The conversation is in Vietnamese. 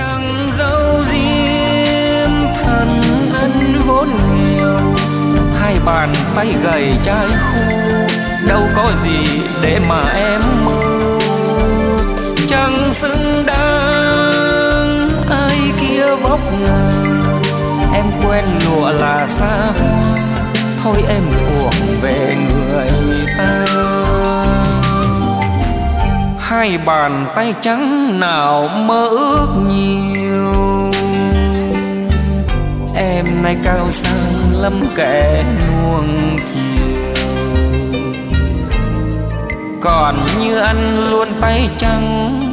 chẳng dấu diếm thân ân vốn nhiều, hai bàn tay gầy chai khô đâu có gì để mà em mơ. Chẳng xứng đáng ai kia vóc ngàn, em quen lụa là xa hoa, thôi em thuộc về người ta. Hai bàn tay trắng nào mơ ước nhiều, em nay cao sang lắm kẻ nuông chiều. Còn như anh luôn tay trắng